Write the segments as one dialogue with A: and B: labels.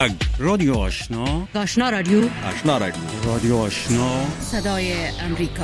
A: رادیو آشنا،
B: آشنا رادیو،
C: آشنا رادیو،
A: رادیو آشنا،
B: صدای امریکا.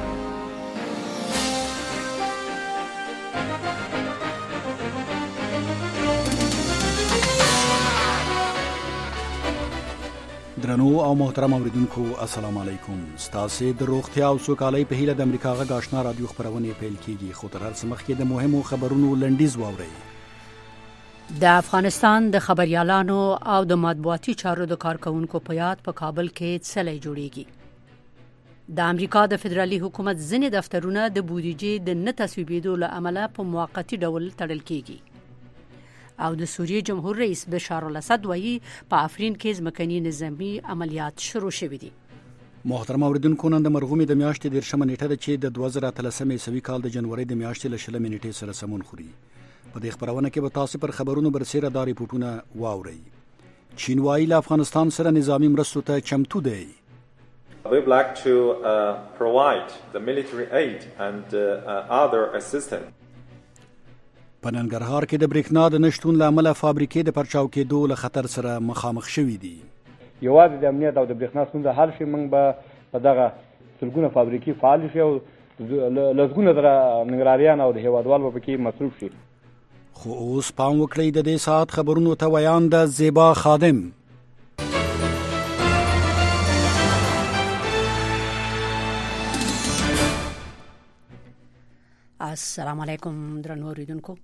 C: درنو او محترم اوریدونکو السلام علیکم. ستاسو د روغتیا او سوکالۍ په هیله د امریکا غږ آشنا رادیو خبرونه پیل کیږي. خو تر هر څه مخکې د مهمو خبرونو لنډیز واورئ.
B: د افغانستان د خبريالانو او د مطبوعاتي چارو د کارکونکو په یاد په کابل کې څلې جوړیږي. د امریکا د فدرالي حکومت ځینې دفترونه د بودیجې د نه تصویبېدو له امله په موقتی ډول تړل کیږي. او د سوریې جمهور رئیس بشار الاسد وایي په افرین کې ځمکني نظامي عملیات شروع شوي دي.
C: محترم اوریدونکو نن د مرغومي د میاشتې 13 نیټه ده چې د 2013 عیسوي کال د جنوري د میاشتې له 20 نیټې سره سمون خوري. په دې خبرونه کې به تاسو پر خبرونو برسېره دا ریپورتونه واورئ. چین وايي له افغانستان سره نظامی مرستو ته چمتو دی.
D: We would like to provide the military aid and other assistance.
C: په ننګرهار کې د بریښنا د نشټون له امله فابریکې د پرچاو کېدو له خطر سره مخامخ شوې دي.
E: یوازې د امنیت او د بریښنا ستونزه حل شي، موږ به په دغه سلګونه فابریکې فعال شي او لسګونه زره ننګراریان او د هیوادوال به پکې مصروف شي.
C: خو اوس پام وکړئ د دې ساعت خبرونو ته ویان د زیبا خادم.
B: السلام علیکم درنو اوریدونکو.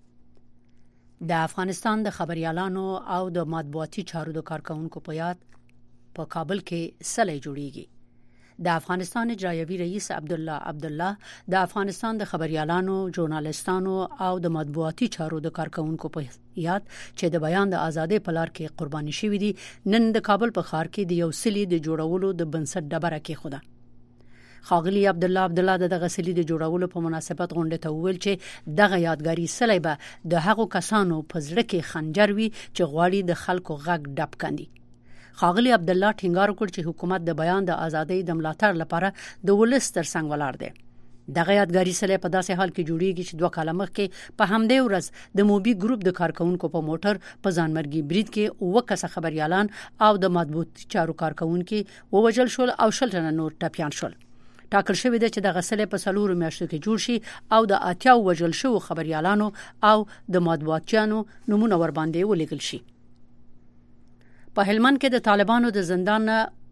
B: د افغانستان د خبريالانو او د مطبوعاتي چارو د کارکونکو په یاد په کابل کې څلې جوړیږي. د افغانستان اجرایوي رئیس عبدالله د افغانستان د خبريالانو، ژورنالستانو او د مطبوعاتي چارو د کارکونکو په یاد چې د بیان د ازادۍ په لار کې قرباني شوي دي، نن د کابل په ښار کې د یو سلی د جوړولو د بنسټ ډبره کېښوده. ښاغلي عبدالله د دغه سلی د جوړولو په مناسبت غونډه ته وویل چې دغه یادګاري سلی به د هغو کسانو په زړه کې خنجر وي چې غواړي د خلکو غږ ډب کړي. ښاغلي عبدالله ټینګار وکړ چې حکومت د بیان د ازادۍ د ملاتړ لپاره د ولس ترڅنګ ولاړ دی. دغه یادګاري سلی په داسې حال کې جوړیږي چې 2 کاله مخکې په همدې ورځ د موبي ګروپ د کارکونکو په موټر په ځانمرګي برید کې 9 کسه خبريالان او د مطبوعاتي چارو کارکونکو ووژل شول او 10 تنه نور ټپيان شول. ټاکل شوی دی چې دغه سلی په 4 میاشتو کې جوړ شي او د 80 وژل شو خبريالانو او د مطبوعاتیانو نمونه ور باندې ولېږل شي. په هلمند کې د طالبانو د زندان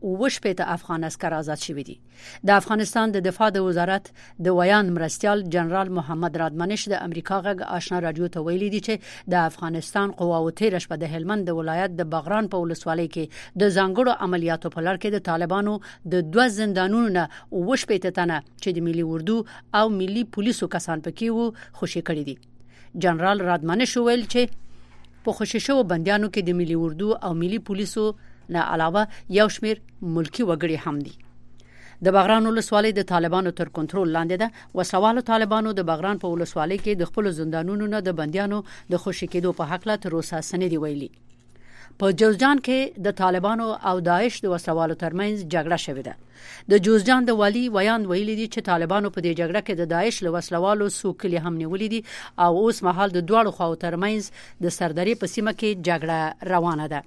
B: 8 افغان عسكر آزاد شوي دي. د افغانستان د دفاع د وزارت د ویان مرستيال جنرال محمد رادمنش د امریکا غږ آشنا رادیو ته ویلي دي چې د افغانستان قواو تیر شپه د هلمند د ولایت د بغران په ولسوالۍ کې د ځانګړو عملیاتو په لړ کې د طالبانو د 2 زندانونو نه 8 تنه چې د ملي اردو او ملي پولیسو کسان پکې وو خوشي کړي دي. جنرال رادمنش ویل چې په خوشي شو بنديانو کې د ملي اردو او ملي پولیسو نه علاوه یو شمیر ملکی وګړي هم دي. د بغران ولسوالۍ د طالبانو تر کنټرول لاندې ده. وسوالو طالبانو د بغران په ولسوالۍ کې د خپل زندانونو نه د بنديانو د خوشي کېدو په حق لا تر اوسه سندې ویلي. په جوزجان کې د طالبانو او داعش د وسوالو ترمنځ جګړه شوې ده. د جوزجان د والی ویان ویلي دي چې طالبانو په دې جګړه کې د داعش له وسلوالو سوکلي هم نیولې دي او اوس مهال د دوړو خواو ترمنځ د سردري په سیمه کې جګړه روانه ده.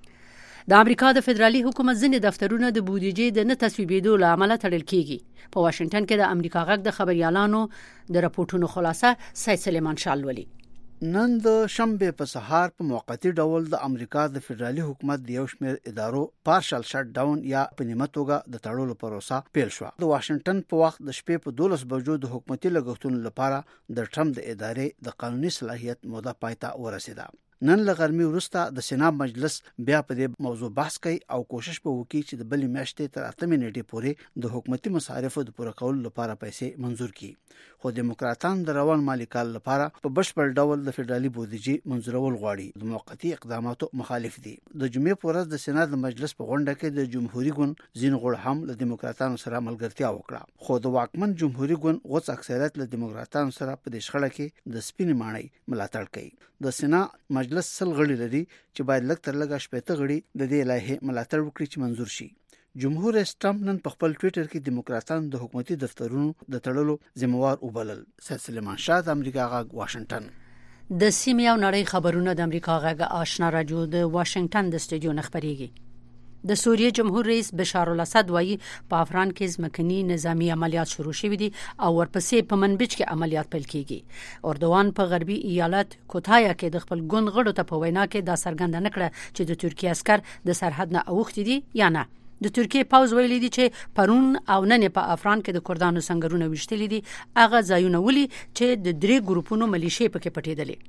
B: د امریکا د فدرالي حکومت ځینې دفترونه د بودیجې د نه تصویبېدو له امله تړل کیږي. په واشنگټن کې د امریکا غږ د خبريالانو د راپورټونو خلاصه سید سلیمان شال ولي.
F: نن د شنبه په سهار په موقتی ډول د امریکا د فدرالي حکومت د یو شمېر ادارو پارشل شټ ډاون یا په نیمه توګه د تړلو پروسه پیل شو. د واشنگټن په وخت د شپې په 12 بجو د حکومتي لګښتونو لپاره د ټرمپ د ادارې د قانوني صلاحیت موده پایته ورسیده. نن له غرمې وروسته د سېنات مجلس بیا په دې موضوع بحث کوي او کوشش به وکړي چې د بلې میاشتې تر 8 نیټې پورې د حکومتي مصارفو د پوره کولو لپاره پیسې منظور کړي. خو دیموکراتان د روان مالي کال لپاره په بشپړ ډول د فدرالي بودیجې منظورول غواړي. د موقتی اقداماتو مخالف دي. د جمعې په ورځ د سېنات مجلس په غونډه کې د جمهوریت ګوند ځین غړو هم له دیموکراتانو سره ملګرتیا وکړه. خو د واکمن جمهوریت ګوند غوڅ اکثریت له دیموکراتانو سره په دې شخړه کې د سپینې ماڼۍ ملاتړ کوي. د سېنات مجلس 100 غړي لري چې باید لږ تر لږه 80 غړي د دې لایحې ملاتړ وکړي چې منظور شي. جمهور رئیس ټرمپ نن په خپل ټوئیټر کې دیموکراتان د حکومتي دفترونو د تړلو ذمہوار وبلل. سید سلیمان شاه د امریکا غږ واشنگټن.
B: د سیمې او نړۍ خبرونه د امریکا غږ آشنا رادیو د واشنگټن د استودیو خبريږي. د سوریه جمهور رئیس بشار الاسد وایي په افغان کې ځمکني نظامی عملیات شروع شوي دي او ورپسې په منبج کې عملیات پیل کیږي. اردوان په غربي ایالت کوتایا کې د خپل ګوند غړو ته په وینا کې دا څرګنده نکړه چې د ترکیه عسكر د سرحد نه اوختي دي یا نه. د ترکیه پاوز ویلي دي چې پرون او نن په افغان کې د کردانو سنگرونه وشتلي دي، هغه ځایونه ولي چې د درې ګروپونو ملیشې پکې پټېدلې.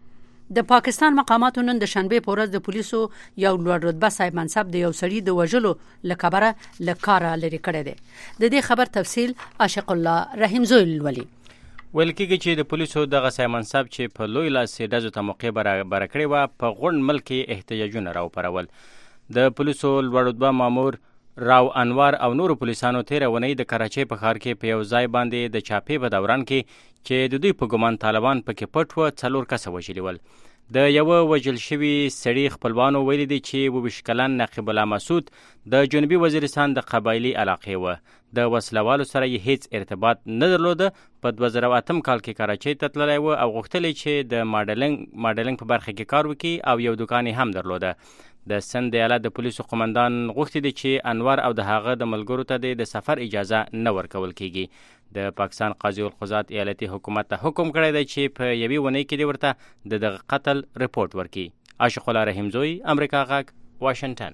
B: د پاکستان مقاماتو نن د شنبه په ورځ د پولیسو یو لوړ رتبه صاحب منصب د یو سړي د وژلو لکبره لکاره لري کړی دی. د دې خبر تفصیل عاشق الله رحیم زویل ولی
G: ویل کېږي چې د پولیسو دغه صاحب منصب چې په لوی لاس ډزو ته موقع برابر کړې وه په غونډ ملک کې احتجاجونه راوپارول. د پولیسو لوړ رتبه مامور راو انوار او نورو پولیسانو تېره اونۍ د کراچۍ په ښار کې په یو ځای باندې د چاپې په دوران کې چې د دوی په ګمان طالبان پکې پټ وه 4 کسه وژلي ول. د یوه وژل شوي سړي خپلوانو ویلي دي چې 22 کلن نقیب الله مسعود د جنوبي وزیرستان د قبایلي علاقې وه. د وسلوالو سره یې هیڅ ارتباط نه درلوده. په 2008 کال کې کراچۍ ته تللی و او غوښتل چې د ماډلینګ په برخه کې کار وکړي او یو دوکان هم درلوده. د سند ایالت د پولیسو قومندان غوښتي دي چې انور او د هغه د ملګرو ته د سفر اجازه نه ورکول کیږي. د پاکستان قاضي القضات ایالتي حکومت ته حکم کړی دی چې په یوې اونۍ کې دی ورته د دغه قتل رپورټ ورکړي. عاشق الله رحیم زوی، امریکا غږ، واشنگټن.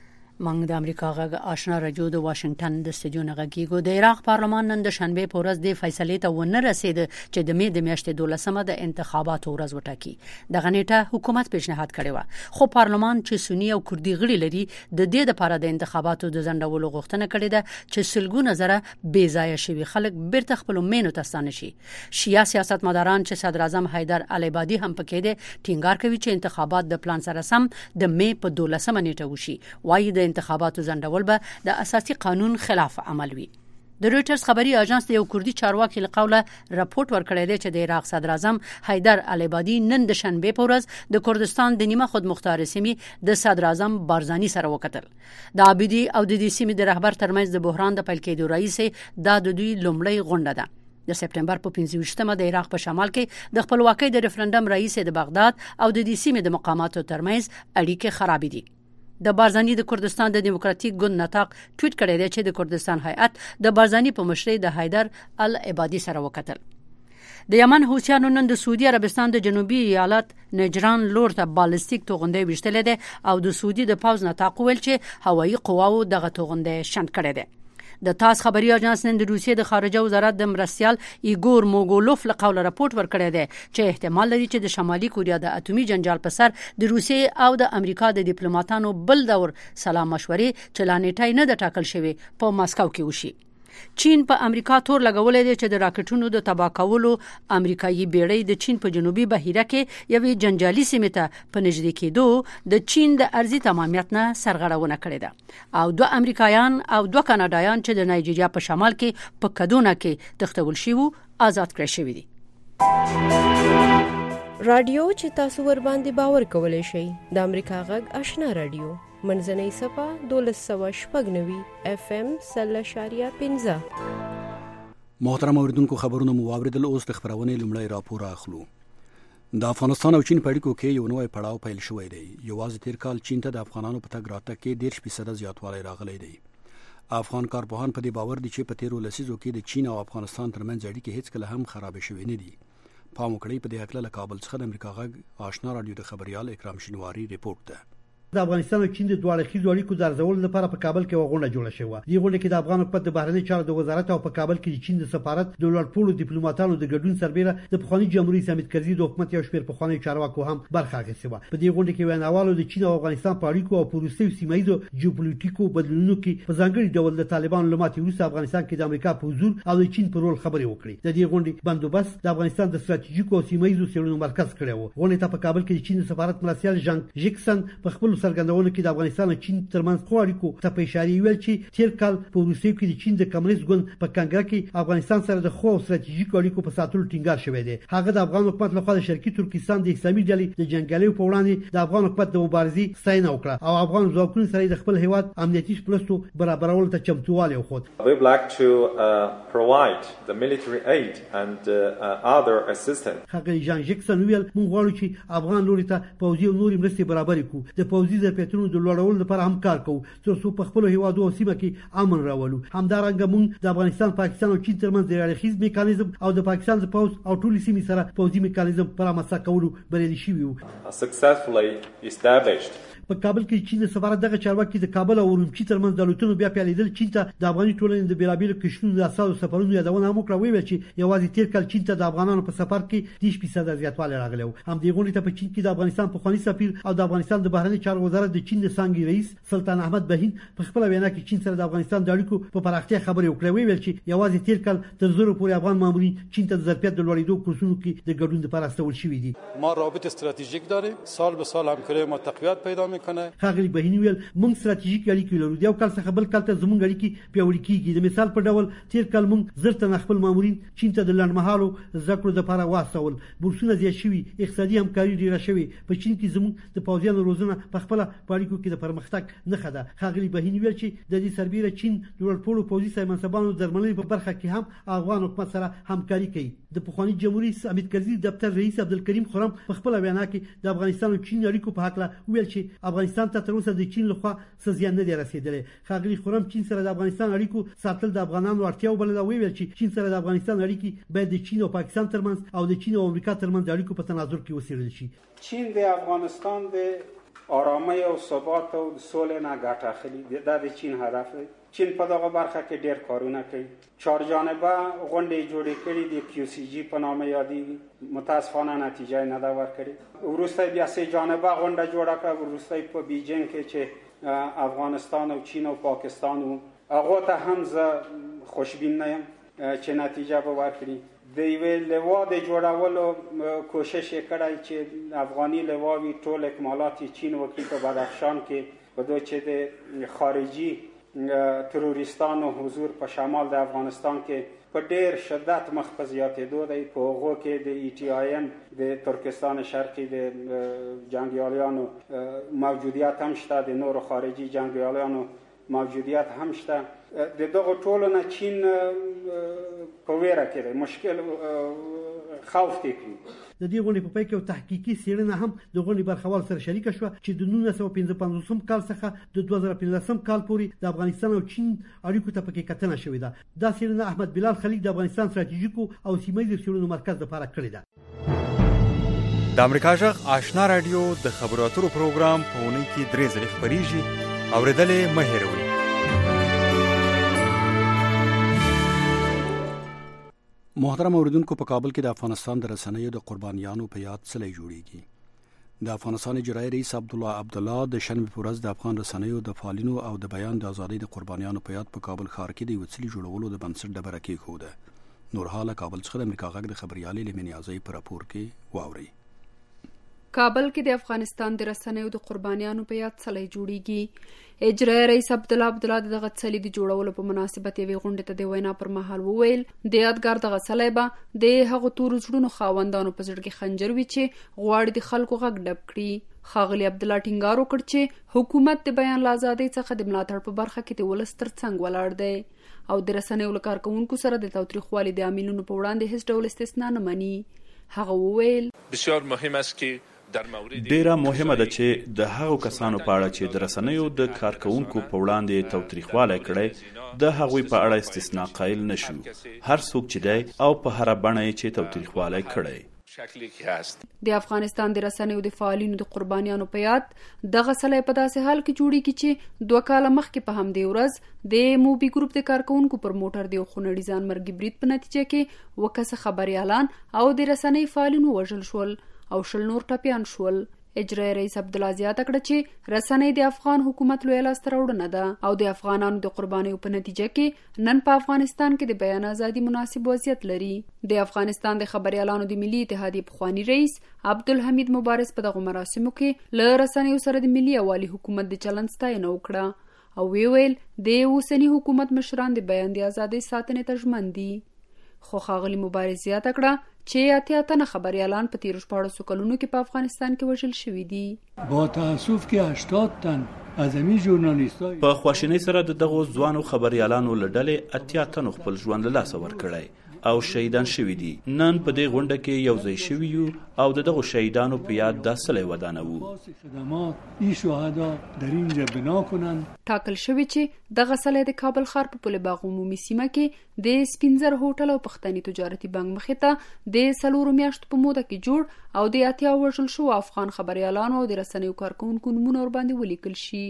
B: موږ د امریکا غږ آشنا رادیو د واشنگټن د استودیو نه غږیږو. د عراق پارلمان نن د شنبه په ورځ د فیصلې ته ونه رسید چې د مې د میاشتې 12مه د انتخاباتو ورځ وټاکي. د غنیټه حکومت پیشنهاد کړی و، خو پارلمان چې سنی او کردي غړي لري د دې لپاره د انتخاباتو د ځنډولو غوښتنه کړې ده چې سلګونه زره بې ځایه شوي خلک بیرته خپل مینو ته ستانه شي. شیعه سیاستمداران چې صدر اعظم حیدر العبادي هم پکې دي ټینګار کوي چې انتخابات د پلان سره سم د مې په 12مه نیټه وشي. وایي د انتخاباتو ځنډول به د اساسي قانون خلاف عمل وي. د رويټرز خبري اژانس د یو کردي چارواکي لقوله راپورټ ورکړی دی چې د عراق صدر اعظم حیدر العبادي نن د شنبه په ورځ د کردستان د نیمه خود مختار سیمې د صدر اعظم بارزانی سره وکتل. د عابدي او د دې سیمې د رهبر ترمنځ د بحران د پیل کېدو رئیس دا د دوی لومړی غونډه ده. د سپټمبر په 25مه د عراق په شمال کې د خپلواکۍ د ریفرندم رئیس د بغداد او د دې سیمې د مقاماتو ترمنځ اړیکې خراب دي. د بارزانی د کردستان د دیموکراتیک ګوند نطاق ټویټ کړی دی چې د کردستان هیئت د بارزانی په مشرۍ د حیدر العبادي سره وکتل. د یمن حوثیانو نن د سعودي عربستان د جنوبي ایالت نجران لور ته بالستیک توغندې وشتلې ده او د سعودي د پاوز نطاق ویل چې هوایي قواو دغه توغندې شنډ کړې ده. د تاس خبري اژانس نن د روسیې د خارجه وزارت د مرستيال ایګور موګولوف له قوله راپورټ ورکړی دی چې احتمال لري چې د شمالي کوریا د اټومي جنجال په سر د روسیې او د امریکا د ډیپلوماټانو بل دور سلام مشورې چې لا نیټه نه د ټاکل شوی په ماسکو کې وشي. چین په امریکا تور لګولې دی چې د راکټونو د تباه کولو امریکایي بیړۍ د چین په جنوبي بحیره کې یوې جنجالي سیمې ته په نږدې کېدو د چین د ارضي تمامیت نه سرغړونه کړې ده او 2 امریکایان او 2 کاناډایان چې د نایجیریا په شمال کې په کدونه کې تښتول شوي آزاد کړی شوي دي.
H: رادیو چې تاسو ور باندې باور کولای شئ د امریکا غږ آشنا رادیو منځنۍ صفه 1290 FM 0.15.
C: محترم اوریدونکو خبرونه مو واوریدل. اوس د خبرونه لمړی راپور اخلو. د افغانستان او چین په اړیکو کې یو نوې پړاو پیل شوی دی. یوازې تیر کال چین ته د افغانانو په تګ راتګ کې 10% زیاتوالی راغلی دی. افغان کارپوهان په دې باور دي چې په تیرو لسیزو کې د چین او افغانستان ترمنځ اړیکې هیڅ کله هم خراب شوې نه دي. پام وکړئ په دې اړه له کابل څخه د امریکا غږ آشنا رادیو د خبريال اکرام شینواری ریپورت ده.
I: د افغانستان او چین د دوه اړخیزو اړیکو د ارزولو لپاره په کابل کې غونډه جوړه شوه. دې غونډه کې د افغان حکومت د بهرنی چارو د وزارت او په کابل کې د چین د سفارت د لوړپوړو ډیپلوماټانو د ګډون سربېره د پخوانی جمهوریت حامد کرزي د حکومت یو شمېر پخوانی چارواکو هم برخه اخیستې وه. په دې غونډه کې ویناوالو د چین او افغانستان په اړیکو او پروسې سیمایي جیوپولیټیکو بدلونونو کې په ځانګړي ډول د طالبانو لماتې وروسته افغانستان کې د امریکا په حضور او د چین په رول خبرې وکړې. د دې غونډې بندوبست د افغانستان د ستراتیژیکو او سیمایي څېړنو مرکز کړی و. غونډې ته په کابل کې د چین د سفارت مرستیال ژانګ ژیکسن په خپل څرګندونه کې د افغانستان او چین ترمنځ خو اړیکو ته په اشاره ویل چې تیر کال په روسیې کې د چین د کمونیست ګوند په کنګره کې افغانستان سره د خو ستراتیژیک اړیکو په ساتلو ټینګار شوی دی. هغه د افغان حکومت لخوا د شرقي ترکستان د اسلامي ډلې د جنگیالیو په وړاندې د افغان حکومت د مبارزې ستاینه وکړه او افغان ځواکونو سره د خپل هیواد امنیتي پلوستو برابرولو ته چمتووالی وښود.
D: We would like to provide the military aid and other assistance.
I: هغه جان جکسن ویل موږ غواړو چې افغان لوري ته پوځي او نورې مرستې برابرې کړو، د پوځي ظرفیتونو د لوړولو لپاره هم کار کوو ترڅو په خپل هیوادو او سیمه کې امن راولو. همدارنګه موږ د افغانستان، پاکستان او چین ترمنځ د اړیخیز میکانیزم او د پاکستان د پوځ او ټولې سیمې سره پوځي میکانیزم پر رامنځته کولو بریالي شوي وو.
D: Successfully established.
I: په کابل کې چین د سفارت دغه چارواکي د کابل او اورمچي ترمنځ د الوتنو بیا پیلېدل چین ته د افغاني ټولنې د بیلابېلو کشونو د اساسو سفرونو یادونه هم وکړه. ویل چې یوازې تیر کال چین ته د افغانانو په سفر کې 10% زیاتوالی راغلی و. همدې غونډې ته په چین کې د افغانستان پخواني سفیر او د افغانستان د بهرنی چارو وزارت د چین د څانګې رئیس سلطان احمد بهین په خپل وینا کې چین سره د افغانستان د اړیکو په پراختیا خبرې وکړې. ویل چې یوازې تیر کال تر 1000 پورې افغان مامورین چین ته د ظرفیت د لوړېدو کورسونو کې د ګډون لپاره استول شوي دي.
J: ما رابط استراتژیک داریم، سال به سال همکاری ما تقویت پیدا میکنه.
I: خاغلی بهین ویل موږ ستراتیژیک اړیکې لرو، د یو کال څخه بل کال ته زموږ اړیکې پیاوړې کیږي. د مثال په ډول تیر کال موږ زر تنه خپل مامورین چین ته د لنډمهالو زده کړو لپاره واستول، بورسونه زیات شوي، اقتصادي همکاري ډیره شوې. په چین کې زموږ د پوځیانو روزنه په خپل اړیکو کې د پرمختګ نښه ده. خاغلی بهین ویل چې د دې سربېره چین د لوړپوړو پوځي سایمنصبانو درملنې په برخه کې هم افغان حکومت سره همکاري کوي. د پخوانی جمهوریت حمید کرزي دفتر رئیس عبدالکریم خرم په خپل وینا کې د افغانستان او چین اړیکو په حق ویل چې افغانستان ته تر اوسه د چین لخوا څه زیان نه دی رسیدلی. خاغلی خرم چین سره د افغانستان اړیکو ساتل د افغانانو اړتیا وبلله. ویل چې چین سره د افغانستان اړیکې باید د چین او پاکستان ترمنځ او د چین او امریکا ترمنځ د اړیکو په تناظر کې وڅېړل شي.
K: چین د افغانستان د آرامۍ او ثبات او سولې نه ګټه اخلي، دا د چین هدف دی. چین په دغه برخه کې ډېر کارونه کوي. 4 جانبه غونډې جوړې کړي دي، QCG په نامه یادېږي. متاسفانه نتیجه نه ده ورکړې. وروسته بیا 3 جانبه غونډه جوړه کړه، وروسته په بیجینګ کې چې افغانستان او چین او پاکستان و هغه ته هم زه خوشبین نه یم چې نتیجه به ورکړي. د یوې لوا د جوړولو کوشش یې کړی چې افغاني لواوي ټول اکمالات چین وکړي په بدخشان کې، په دوی چې د خارجي تروریستانو حضور په شمال د افغانستان کې په ډېر شدت مخ په زیاتېدو دی. په هغو کې د ETIM د ترکستان شرقي د جنګیالیانو موجودیت هم شته، د نورو خارجي جنګیالیانو موجودیت هم شته. د دغه ټولو نه چین په ویره کې دی، مشکل خوف دی.
I: د دې غونډې په پای کې یو تحقیقي څېړنه هم د غونډې برخوال سره شریکه شوه چې د 1955 کال څخه د 2015 کال پورې د افغانستان او چین اړیکو ته پکې کتنه شوې ده. دا څېړنه احمد بلال خلیق د افغانستان ستراتیژیکو او سیمه‌ییزو څېړنو مرکز لپاره کړې ده.
L: د امریکا جغ آشنا رادیو د خبرو اترو پروګرام په اونۍ کې 3 ځله خپریږي. اورېدلې مه هېروئ.
C: محترم اوریدونکو، په کابل کې د افغانستان د رسنیو د قربانیانو په یاد څلی جوړیږي. د افغانستان اجرایي رئیس عبدالله د شنبې په ورځ د افغان رسنیو د فعالینو او د بیان د ازادۍ د قربانیانو په یاد په کابل ښار کې د یو څلي جوړولو د بنسټ ډبره کېښوده. نور حاله کابل څخه د امریکا غږ د خبريالې لمنې ازۍ په راپور کې واوري.
M: کابل کې د افغانستان د رسنیو د قربانیانو په یاد څلی جوړیږي. اجرایي رئیس عبدالله دغه څلی د جوړولو په مناسبت یوې غونډې ته د وینا پر مهال وویل د یادګار دغه څلی به د هغو تورو زړونو خاوندانو په زړه کې خنجر وي چې غواړي د خلکو غږ ډب کړي. ښاغلي عبدالله ټینګار وکړ چې حکومت د بیان له ازادۍ څخه د ملاتړ په برخه کې د ولس تر څنګ ولاړ دی او د رسنیو له کارکوونکو سره د تاوتریخوالي د عاملونو په وړاندې هیڅ ډول استثنا نه مني. هغه وویل
N: بسیار مهم است که
O: ډیره مهمه ده چې د هغو کسانو په اړه چې د رسنیو د کارکوونکو په وړاندې تاوتریخوالی کړی د هغوی په اړه استثنا قایل نشو. هر څوک چې دی او په هره بڼه یې چې تاوتریخوالی کړی.
M: د افغانستان د رسنیو د فعالینو د قربانیانو په یاد دغه څلی په داسې حال کې جوړیږي چې 2 کاله مخکې په همدې ورځ د موبي ګروپ د کارکوونکو پر موټر د یو خونړي ځانمرګي برید په نتیجه کې 2 کسه خبریالان او د رسنۍ فعالینو وژل شول او 20 نور ټپیان شول. اجرایي رئیس عبدالله زیاته کړه چې رسنۍ د افغان حکومت لویه لاسته راوړنه ده او د افغانانو د قربانیو په نتیجه کې نن په افغانستان کې د بیان ازادي مناسب وضعیت لري. د افغانستان د خبريالانو د ملي اتحادیې پخوانی رئیس عبدالحمید مبارز په دغه مراسمو کې له رسنیو سره د ملي یووالي حکومت د چلند ستاینه وکړه او ویل د اوسنی حکومت مشران د بیان د ازادۍ ساتنې ته ژمن دي. خو ښاغلي مبارز زیاته کړه چې اتیا خبريالان په تیرو 14 کلونو کې په افغانستان کې وژل شوي دي.
N: با تاسف کې 80 تن ازمي ژورنالیستای
O: په خواشینۍ سره دغه ځوانو خبريالانو لړلې اتیا تن خپل ژوند له لاسه ورکړی او شهیدان شوي دي. نن په دې غونډه کې یو ځای شوي یو او دغه شهیدانو په یاد د صلح ودانه وو.
M: ټاکل شوی چې دغه صلح د کابل ښار په پل باغ عمومي سیمه کې د سپینزر هوټل او پښتني تجارتي بانک مخې ته د 4 میاشتو په موده کې جوړ او د اتیا وژل شو افغان خبريالانو او د رسنیو کارکونکو نومونه ور باندې ولیکل شي.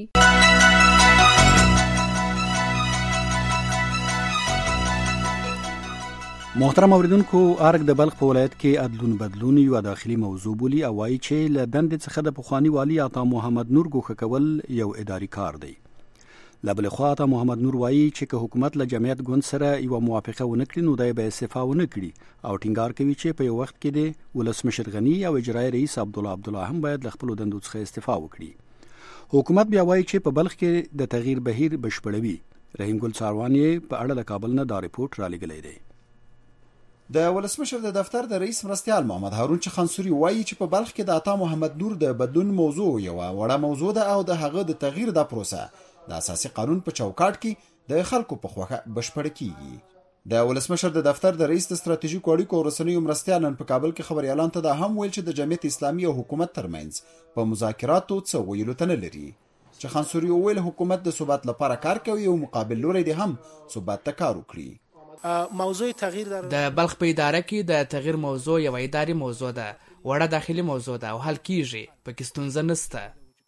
C: محترم اوریدونکو، ارګ د بلخ په ولایت کې عدلون بدلون یو داخلي موضوع بولی او وايي چې له دندې څخه د پخوانی والی عطا محمد نور ګوښه کول یو اداري کار دی. له بلې خوا عطا محمد نور وايي چې که حکومت له جمعیت ګوند سره یو موافقه ونه کړي نو دی به استعفا ونه کړي او ټینګار کوي چې په یو وخت کې د ولسمشر غنی او اجرایي رئیس عبدالله هم باید له خپل دندو څخه استعفا وکړي. حکومت بیا وايي چې په بلخ کې د تغییر بهیر بشپړوي. رحیم ګل څاروانی په اړه له کابل نه دا ریپورت را لګلې دی.
P: د ولسمشر د دفتر د رئیس مرستیال محمد هارون چخانسوري وایي چې په بلخ کې د عطا محمد نور د بدلون موضوع یو وړه موضوع ده او د هغه د تغییر د پروسه د اساسي قانون په چوکاټ کې د خلکو په خوخه بشپړ کیږي. د ولسمشر د دفتر د رئیس د ستراتیژیکو اړیکو او رسنیو مرستیال نن په کابل کې خبريالان ته دا هم ویل چې د جمعیت اسلامي او حکومت ترمنځ په مذاکراتو څه ویلو ته نه لري. چخانسوري ویل حکومت د ثبات لپاره کار کوي او مقابل لوري د هم ثبات ته کار وکړي.
Q: موضوع تغییر د بلخ په اداره کې د تغییر موضوع یو اداري موضوع ده، وړه داخلي موضوع ده او حل کیږي، پکې ستونزه نشته.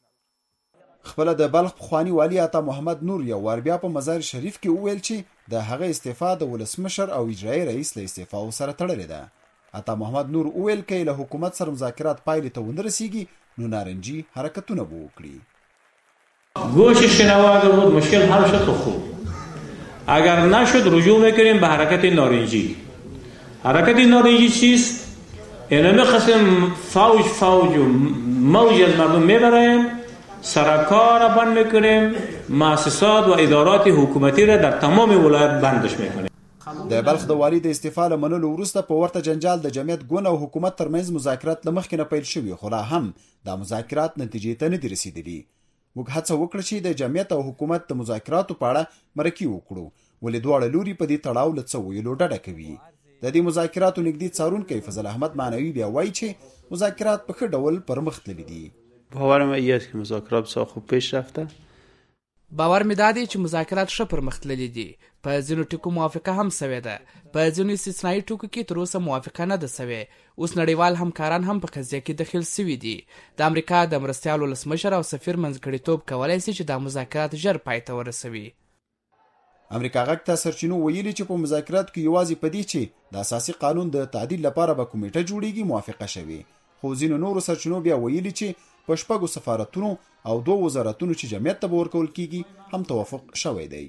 P: خپل د بلخ پخوانی والی عطا محمد نور یو ور بیا په مزار شریف کې وویل چې د هغه استعفا د ولسمشر او اجرایي رئیس له استعفا سره تړلې ده. عطا محمد نور وویل چې له حکومت سره مذاکرات پایلې ته ونه رسیږي نو نارنجي حرکتونه به وکړي.
R: گوش شنوا بود مشکل حل شد تو خوب، اگر نشد رجوع میکنیم به حرکت نارنجی. حرکت نارنجی چیست؟ اینم قسم فوج و موج از مردم میبریم، سرکار را بند میکنیم، مؤسسات و ادارات حکومتی را در تمام ولایت بندش میکنیم.
P: د بلخ د والی د استعفا له منلو وروسته په ورته جنجال د جمعیت ګوند او حکومت ترمنځ مذاکرات لمخکې نه پیل شوي، خو لا هم دا مذاکرات نتیجې ته نه دي رسیدلي. موږ هڅه وکړه چې د جمعیت او حکومت د مذاکراتو په اړه مرکې وکړو، ولې دواړه لوري په دې تړاو له څه ویلو ډډه کوي. د دې مذاکراتو نږدې څارونکی فضل احمد معنوي بیا وایي چې مذاکرات په ښه ډول پرمخ تللي دي.
S: باور مې است که مذاکرات بسیار خوب پیش رفته.
Q: باور مې دا دی چې مذاکرات ښه پرمخ تللي دي. په ځینو ټکو موافقه هم سوې ده، په ځینو استثنایي ټکو کې تر اوسه موافقه نه ده سوې. اوس نړیوال همکاران هم په قضیه کې دخیل سوي دي. د امریکا د مرستیال ولسمشر او سفیر منځګړیتوب کولی شي چې دا مذاکرات ژر پای ته ورسوي.
P: امریکا غږ ته سرچینو ویلي چې په مذاکرات کې یوازې په دې چې د اساسي قانون د تعدیل لپاره به کمیټه جوړیږي موافقه شوي، خو ځینو نورو سرچینو بیا ویلي چې په شپږو سفارتونو او 2 وزارتونو چې جمعیت ته به ورکول کیږي هم توافق شوی دی.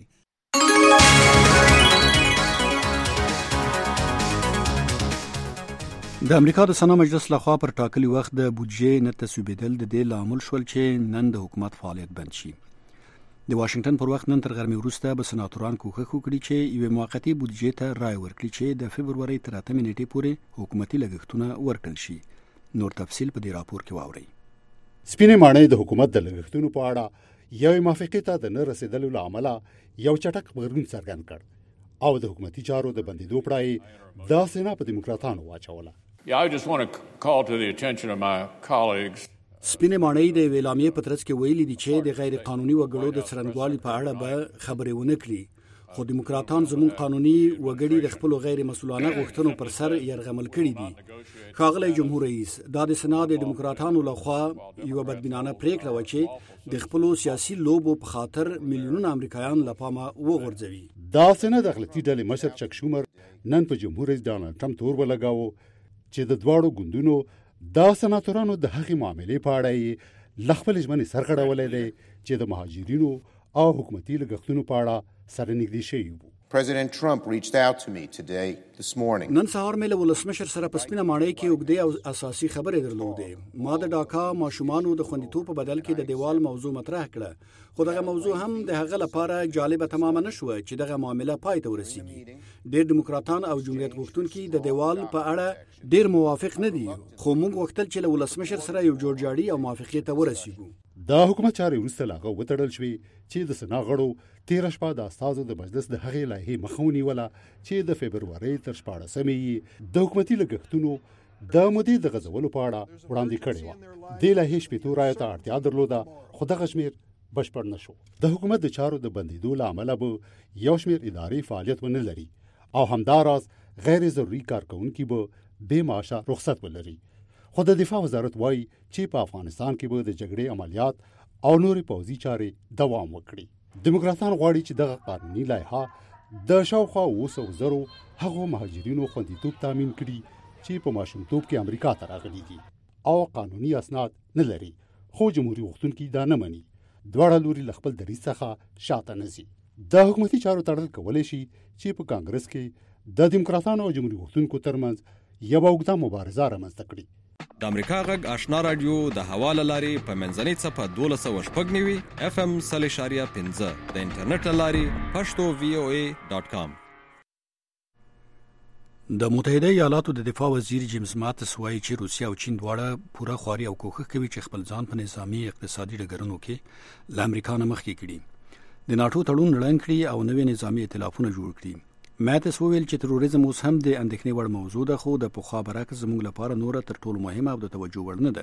C: د امریکا د سنا مجلس لخوا پر ټاکلي وخت د بودجې نه تصویبېدل د دې لامل شول چې نن د حکومت فعالیت بند شي. د واشنگټن پر وخت نن تر غرمې وروسته به سناتوران کوښښ وکړي چې یوې موقتي بودجې ته رای ورکړي چې د فبرورۍ تر 8 نیټې پورې حکومتي لګښتونه ورکړل شي. نور تفصیل په دې راپور کې واورئ.
T: سپینې ماڼۍ د حکومت د لګښتونو په اړه یو موافقې ته د نه رسیدلو له امله یو چټک غبرګون څرګند کړ او د حکومتي چارو د بندېدو پړه دا سینا په دیموکراتانو واچوله.
U: I just want to call to the attention of my colleagues.
C: سپینې ماڼۍ د ویلامې په ترڅ کې ویلي دي چې د غیر قانوني وګړو د څرنګوالي په اړه به خبرې ونه کړي، خو دیموکراتان زموږ قانوني وګړي د خپل غیر مسؤلانه غوښتنو پر سر يرغمل کړي دي. ښاغلی جمهور رئیس، دا د سنا د دیموکراتانو لخوا یو بدبینانه پریکړه و چې د خپل سیاسي لوبو په خاطر میلیونونه امریکایان له پامه وغورځوي.
T: دا سنا د غلطي ډلې مشر چک شومر نن په جمهور رئیس ډانلډ ټرمپ تور ولګاوه چې د دواړو ګوندونو دا سناتورانو د هغې معاملې په اړه یې له خپلې ژمنې سرغړولی دی چې د مهاجرینو او حکومتي لګښتونو په اړه سره نږدې شوي وو.
A: President Trump reached out to me this morning.
C: نن سهار مې له ولسمشر سره په سپینه ماڼۍ کې اوږدې او اساسي خبرې درلودې. ما د ډاکا ماشومانو د خوندیتوب په بدل کې د دیوال موضوع مطرح کړه، خو دغه موضوع هم د هغه لپاره جالبه تماما نشوه چې دغه معامله پای ته ورسیږي. ډېر دیموکراتان او جمهوریت غوښتونکي د دیوال په اړه ډېر موافق نه دي، خو موږ غوښتل چې له ولسمشر سره یو جوړجاړي او موافقې ته ورسیږو.
T: دا حکومت چارې وروسته له هغه وتړل شوې چې د سنا غړو تېره شپه د استازو د مجلس د هغې لایحې مخه ونیوله چې د فبرورۍ تر 14مې یې د حکومتي لګښتونو د مودې د غځولو په اړه وړاندې کړې وه. دې لایحې شپېتو رایو ته اړتیا درلوده، خو دغه شمېر بشپړ نه شو. د حکومت د چارو د بندېدو له امله به یو شمېر ادارې فعالیت ونه لري او همداراز غیر ضروري کارکوونکي به بې معاشه رخصت ولري. خو د دفاع وزارت وایي چې په افغانستان کې به د جګړې عملیات او نورې پوځي چارې دوام وکړي. دیموکراتان غواړي چې دغه قانوني لایحه د شاوخوا 200,000 هغو مهاجرینو خوندیتوب تامین کړي چې په ماشومتوب کې امریکا ته راغلي دي او قانوني اسناد نه لري، خو جمهوریت غوښتونکي دا نه مني. دواړه لوري له خپل دریځ څخه شاته نه ځي. د حکومتي چارو تړل کولی شي چې په کانګرس کې د دیموکراتانو او جمهوریت غوښتونکو ترمنځ یوه اوږده مبارزه رامنځته کړي.
V: د امریکا غږ آشنا رادیو د هوا له لارې په منځنۍ څپه 1290 FM 0.5 د انټرنیټ له لارې پښتو VOA.com.
C: د متحده ایالاتو د دفاع وزیر جیمز ماتس وایي چې روسیا او چین دواړه پوره خواري او کوښښ کوي چې خپل ځان په نظامی اقتصادي ډګرونو کې له امریکا نه مخکې کړي، د ناتو تړون ړنګ کړي او نوې نظامی ائتلافونه جوړ کړي. ماتس وویل چې تروریزم اوس هم د اندېښنې وړ موضوع ده، خو د پخوا برعکس زموږ لپاره نوره تر ټولو مهمه او د توجه وړ نه ده.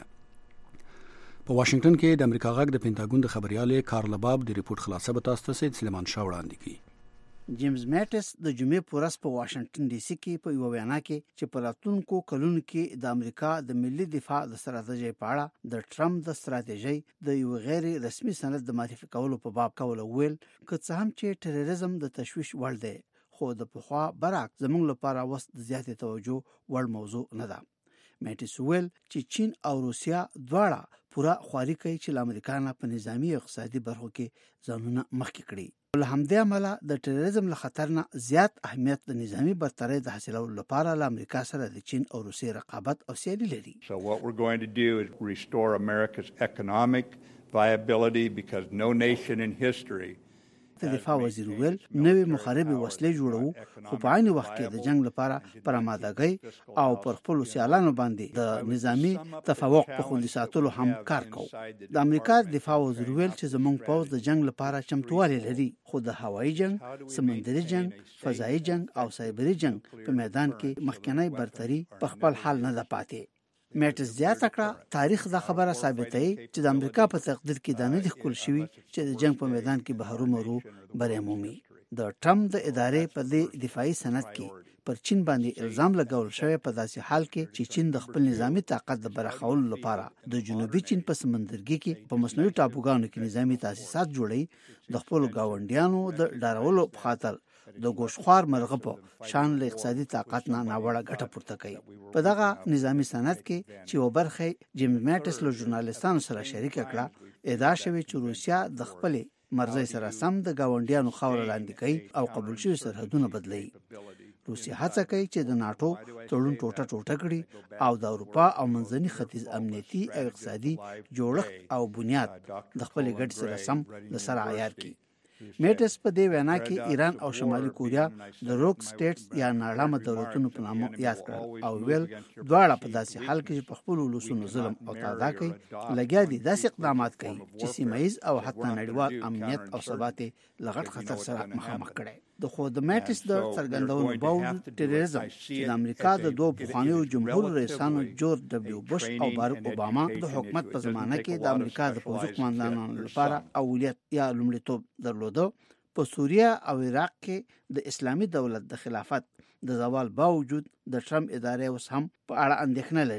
C: په واشنگټن کې د امریکا غږ د پینټاګون د خبريالې کارل باب د ریپورت خلاصه به تاسو ته سید سلیمان شاه وړاندې کړي.
F: جیمز میټس د جمعې په ورځ په واشنگټن ډي سي کې په یو وینا کې چې په راتلونکو کلونو کې د امریکا د ملي دفاع د ستراتیژۍ په اړه د ټرمپ د ستراتیژۍ د یو غیر رسمي سند د معرفي کولو په باب کول ویل که څه هم چې ټیرریزم د تشویش وړ دی، خو د پخوا برعکس زموږ لپاره وس د زیاتې توجه وړ موضوع نه ده. میټس ویل چې چین او روسیا دواړه پوره خواري کوي چې له امریکا نه په نظامی او اقتصادي برخو کې ځانونه مخکې کړي. له همدې امله د ټیرریزم له خطر نه زیات اهمیت د نظامی برتري د حاصلولو لپاره له امریکا سره د چین او روسیې رقابت او سیالي لري.
W: So what we're going to do is restore America's economic viability because no nation in history.
F: دفاع وزیر ویل نوې مخربې وسلې جوړو، خو په عین وخت کې د جنگ لپاره پر آمادګۍ او پر خپل سیالانو باندې د نظامی تفوق په خوندي ساتلو هم کار کوو. د امریکا دفاع وزیر ویل چې زموږ پوځ د جنگ لپاره چمتووالی لري، خو د هوایي جنگ، سمندري جنگ، فضایي جنگ او سایبري جنگ په میدان کې مخکنی برتري په خپل حال نه ده پاتې. میټس زیاته کړه تاریخ دا خبره ثابتوي چې د امریکا په تقدیر کې دا نه دي ښکل شوي چې د جنگ په میدان کې به هرومرو بری مومي. د ټرمپ د ادارې په دې دفاعي سند کې پر چین باندې الزام لګول شوی په داسې حال کې چې چین د خپل نظامی طاقت د برخولو لپاره د جنوبي چین په سمندرګي کې په مصنوعي ټاپوګانو کې نظامی تاسیسات جوړي، د خپل گاونډیانو د ډارولو په خاطر د ګوشخوار مرغه په شان له اقتصادي طاقت نه ناوړه ګټه پورته کوي. په دغه نظامی سند کې چې یو برخه جیمز میټس له ژورنالیستانو سره شریک کړه، ادعا شوی چې روسیا د خپل مرزي سره سم د گاونډیانو خاور لاندې کوي او قبول شوی سرحدونه بدلوي. روسیا هڅه کوي چې د ناتو تړون ټوټه ټوټه کړي او د اروپا او منځني ختیځ امنیتي او اقتصادي جوړښت او بنیاد د خپل ګډ سره سم د سره عیار کړي. میټس په دې وینا کې ایران او شمالي کوریا د روک سټیټس یا ناړامه دولتونو په نامه یاد کړل او ویل دواړه په داسې حال کې په خپل ولسونو ظلم او تعدا کوي لګیا دي داسې اقدامات کوي چې سیمایي او حتی نړیوال امنیت او ثبات لغټ خطر سره مخامخ کړي. د خو د میټس د څرګندونو باوجود ټیرریزم چې د امریکا د دوه پخوانیو جمهور رئیسانو جورج دبلیو بوش او باراک اوباما د حکومت په زمانه کې د امریکا د پوځي قوماندانانو لپاره اولویت یا لومړیتوب درلوده، په سوریه او عراق کې د اسلامي دولت د خلافت د زوال باوجود د ټرمپ ادارې اوس هم په اړه اندېښنه لري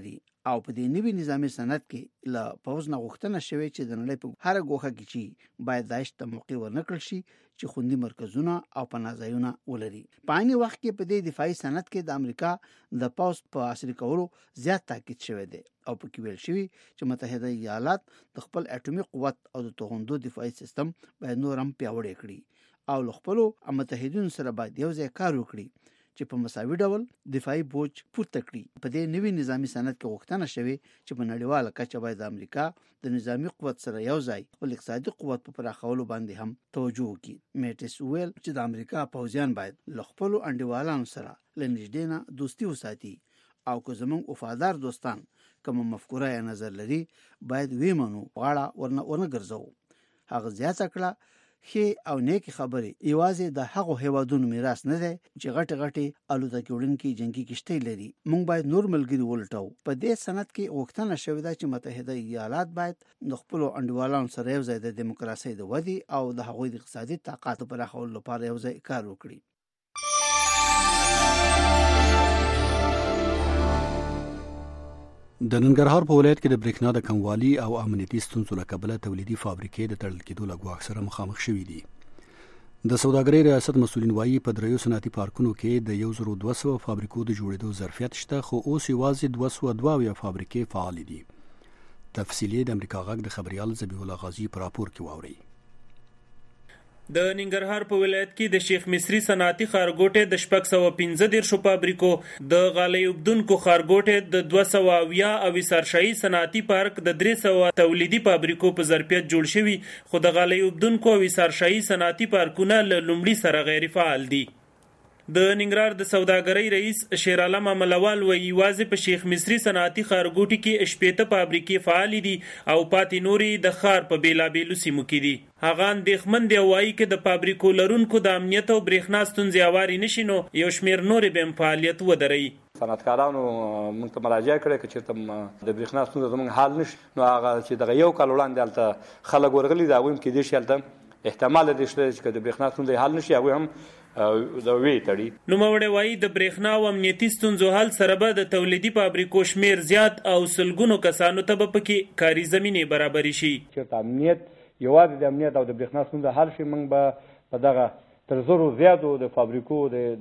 F: او په دې نوي نظامی سند کې له پوز نه غوښتنه شوې چې د نړۍ په هر ګوښه کې چې باید داعش ته موقع ورنکړل شي چې خوندي مرکزونه او پناهځایونه ولري. په عین وخت کې په دې دفاعي سند کې د امریکا د پوز په عصري کولو زیات تاکید شوی دی او په کې ویل شوی چې متحده ایالات د خپل اټومي قوت او د توغندو دفاعي سیستم باید نور هم پیاوړی کړي او له خپلو متحدینو سره باید یو ځای کار وکړي چې په مساوي ډول دفاعي بوج پورته کړي. په دې نوي نظامی سند کې غوښتنه شوې چې په نړیواله کچه باید د امریکا د نظامی قوت سره یو ځای خپل اقتصادي قوت په پراخولو باندې هم توجه وکړي. میټس ویل چې د امریکا پوځیان باید له خپلو انډیوالانو سره له نږدې نه دوستي وساتي او که زموږ وفادار دوستان کوم مفکوره یا نظر لري باید ویمنو غاړه ورنه ګرځو. هغه زیاته کړه ښې او نیکې خبرې یوازې د هغو هیوادونو میراث نه دی چې غټې الوتکې وړونکي جنګي کښتۍ لري. موږ باید نور ملګري ولټو. په دې سند کې غوښتنه شوې ده چې متحده ایالات باید د خپلو انډیوالانو سره یو ځای د دیموکراسۍ د ودې او د هغوی د اقتصادي طاقت پراخولو لپاره یو ځای کار وکړي.
C: د ننګرهار په ولایت کې د برېښنا د کموالي او امنیتي ستونزو له کبله تولیدي فابریکې د تړل کېدو له ګواښ سره مخامخ شوي دي. د سوداګرۍ ریاست مسؤلین وایي په 3 صنعتي پارکونو کې د 1200 فابریکو د جوړېدو ظرفیت شته، خو اوس یوازې 202 فابریکې فعال دي. تفصیلي د امریکا غږ د خبريال ذبیح الله غازی په راپور کې واوري.
B: د ننګرهار په ولایت کې د شیخ مصری صنعتي خارګوټه د 615 فابریکو، د غالۍ اوبدونکو خارګوټه د 200 او وسارشاهي صنعتي پارک د 300 تولیدي فابریکو په ظرفیت جوړ شوی، خو د غالۍ اوبدونکو او وسارشاهي صنعتي پارکونه له لومړي سره غیر فعال دي. د ننګرهار د سوداګرۍ رئیس شیر عالم عملوال وایي یوازې په شیخ مصری صنعتي خارګوټي کې 18 فابریکې فعال دي او پاتې نورې د ښار په بیلابیلو سیمو کې دي. هغه اندېښمن دی وایي چې د فابریکو لرونکو د امنیت او برېښنا ستونزې هوارې نشي نو یو شمېر نورې به هم فعالیت ودروي.
E: صنعتکارانو موږ ته مراجعه کړې چې چېرته د برېښنا ستونزه زموږ حل نشي، نو هغه چې دغه یو کال وړاندې هلته خلک ورغلي د هغوی هم کېدای شي هلته احتمال لري چې د برېښنا ستونزه حل نشي، هغوی هم
B: نوموړی وایي د برېښنا او امنیتي ستونزو حل سره به د تولیدي فابریکو شمیر زیات او سلګونو کسانو ته به پکې کاري زمینې برابرې شي.
E: چېرته امنیت یوازې د امنیت او د برېښنا ستونزه حل شي، موږ به په دغه تر زرو زیاتو د فابریکو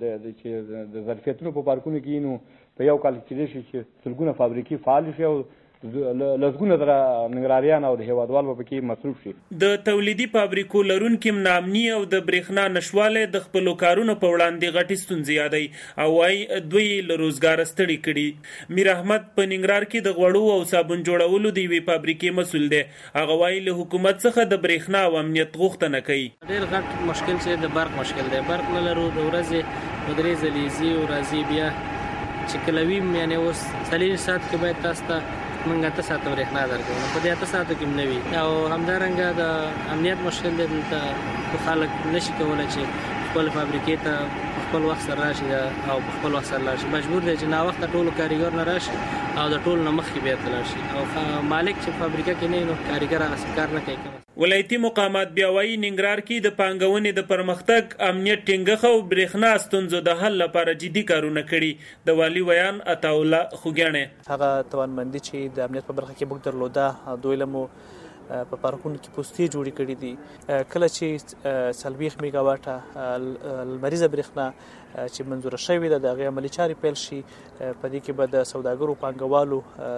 E: د ظرفیتونو په پارکونو کې نو په یو کال کېدای شي چې سلګونه فابریکې فعال شي او لزګونه در ننګراریان او د هیوادوال په کې مصروف شي.
B: د تولیدي فابریکو لرونکو نامني او د برېښنا نشواله د خپل کارونو په وړاندې غټي ستونزې یادي او وايي دوی له روزګار ستړي کړي. میر احمد په ننګرهار کې د غوړو او صابون جوړولو د یوې فابریکې مسؤل دی. هغه وايي له حکومت څخه د برېښنا او امنیت غوښتنه کوي.
G: ډېر غټ مشکل چې د برق مشکل دی. برق نه لرو، د ورځې مدري زلیزي او راځي بیا چې کلویم یعنی اوس 3 ساعت کې باید تاسو ته منګه ته ساعت برېښنا درکو، په دې اته ساعتو کې نه وي او همدارنګه د امنیت مشکل دی. دلته خلک نشي کولی چې خپل فابریکې ته خپل وخت سره راشي او خپل وخت سره راشي، مجبور دی چې نا وخت ټولو کاریګر نه راشي او د ټول نه مخکې بیا تلل شي او مالک چې فابریکه کې نه نو کاریګر هغه کار نه کوي.
B: ولایتي مقامات بیا وایي ننګرهار کې د پانګونې د پرمختګ، امنیت ټینګښت او برېښنا ستونزو د حل لپاره جدي کارونه کړي. د والي ویان عطاالله خوږیاڼی
X: هغه توانمندي چې د امنیت په برخه کې موږ درلوده، دوی له مو په پارکونو کې پوستې جوړې کړې دي. کله چې 40 میگا واټه لمریزه برېښنا چې منظوره شوې ده د هغې عملي چارې پیل شي، په دې کې به د سوداګرو پانګوالو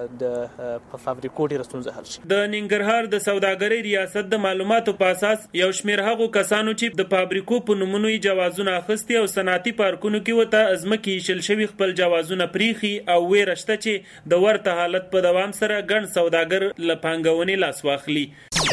X: د فابریکو ډېره ستونزه حل شي.
B: د ننګرهار د سوداګرۍ ریاست د معلوماتو په اساس یو شمېر هغو کسانو چې د فابریکو په نومونو یې جوازونه اخیستي او صنعتي پارکونو کې ورته ځمکې ایښل شوي خپل جوازونه پریښي او ویره شته چې د ورته حالت په دوام سره ګڼ سوداګر له پانګونې لاس واخلي.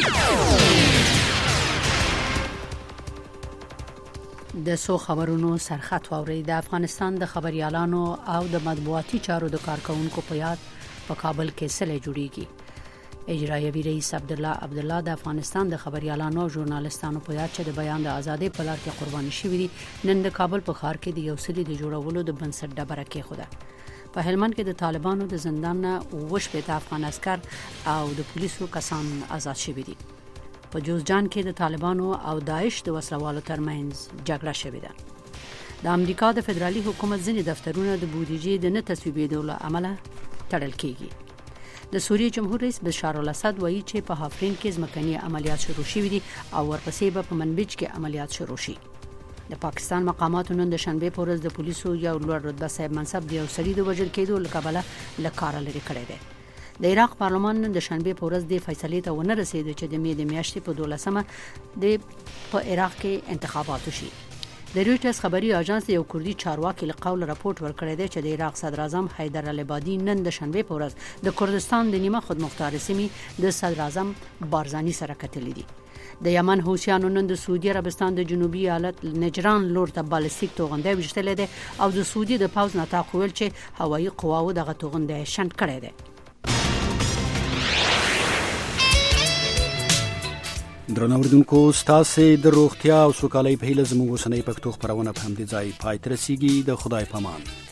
Y: د سو خبرونو سرخط واوري. د افغانستان د خبريالانو او د مطبوعاتي چارو د کارکونکو په یاد په کابل کې سلې جوړیږي. اجرایوي رئیس عبدالله د افغانستان د خبريالانو او ژورنالستانو په یاد چې د بیان د ازادۍ په لار کې قرباني شوي دي، نن د کابل په ښار کې د یو سلې د جوړولو د بنسټ ډبره کېښوده. په هلمند کې د طالبانو د زندان نه 28 افغان عسكر او د پولیسو کسان آزاد شوي دي. په جوزجان کې د طالبانو او داعش د وسلوالو ترمنځ جګړه شوې ده. د امریکا د فدرالي حکومت ځینې دفترونه د بودیجې د نه تصویبېدو له امله تړل کیږي. د سوریې جمهور رئیس بشار الاسد وایي چې په هافرین کې ځمکني عملیات شروع شوي دي او ورپسې به په منبج کې عملیات شروع شي. د پاکستان مقاماتو نن د شنبه په ورځ د پولیسو یو لوړ رتبه صاحب منصب د یو سړي د وژل کېدو له کبله له کاره لرې کړی دی. د عراق پارلمان نن د شنبه په ورځ د فیصلې ته ونه رسید چې د مې د میاشتې په 12مه د په عراق کې انتخابات وشي. د رويټرز خبري اژانس یو کردي چارواکي له قول راپورټ ورکړی دی چې د عراق صدر اعظم حیدر العبادي نن د شنبه په ورځ د کردستان د نیمه خودمختار سیمې د صدر اعظم بارزانی سره کتلې دي. د یمن حوثیانو نن د سعودي عربستان د جنوبي ایالت نجران لور ته بالستیک توغنده وشتل دي او د سعودي د پاوز نتاق ویل چې هوایي قواو دغه توغنده شنډ کړی دی.
C: درنو اوریدونکو ستاسو د روغتیا او سوکالۍ په هیله زموږ اوسنۍ پښتو خبرونه په همدې ځای پای ته رسیږي. د خدای پامان.